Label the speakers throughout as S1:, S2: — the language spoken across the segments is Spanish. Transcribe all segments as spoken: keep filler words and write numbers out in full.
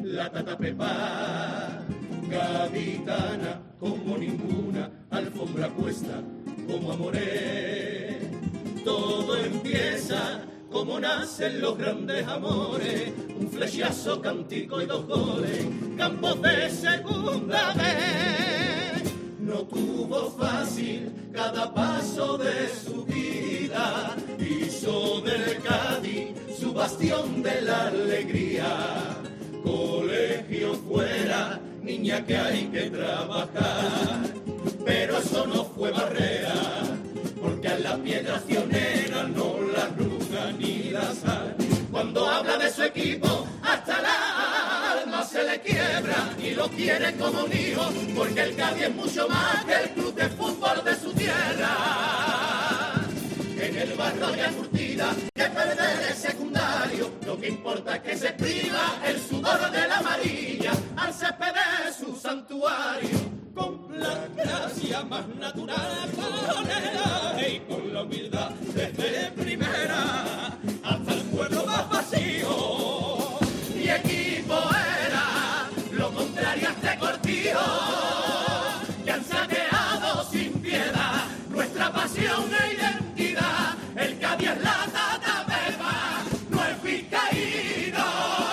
S1: la Tata Pepa, gaditana como ninguna, alfombra puesta como amores. Todo empieza como nacen los grandes amores, un flechazo, cantico y dos goles, campos de segunda vez. No tuvo fácil cada paso de su vida, hizo del Cádiz su bastión de la alegría. Colegio fuera, niña que hay que trabajar, pero eso no fue barrera, porque a la piedra accionera no la arruga ni la sal. Cuando habla de su equipo, hasta la alma se le quiebra y lo quiere como un hijo, porque el Cádiz es mucho más que el club de fútbol de su tierra. En el barrio ya curtida que perder es secundario, lo que importa es que se priva el sudor de la amarilla al césped de su santuario, con la gracia más natural, con el y con la humildad desde primera hasta el pueblo más vacío. Y equipo era lo contrario a este cortijo, que han saqueado sin piedad nuestra pasión e identidad. El Cádiz es la Tata Pepa, no es vizcaíno.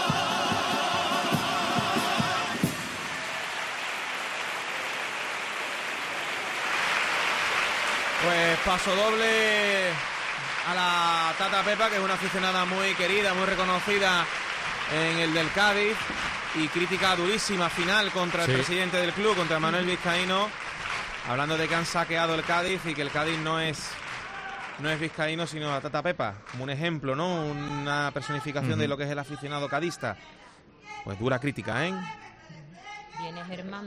S2: Pues paso doble a la Tata Pepa, que es una aficionada muy querida, muy reconocida en el del Cádiz, y crítica durísima final contra el sí. presidente del club, contra Manuel Vizcaíno, hablando de que han saqueado el Cádiz y que el Cádiz no es no es vizcaíno sino la Tata Pepa, como un ejemplo, ¿no? Una personificación uh-huh. de lo que es el aficionado cadista. Pues dura crítica, ¿eh?
S3: Viene Germán.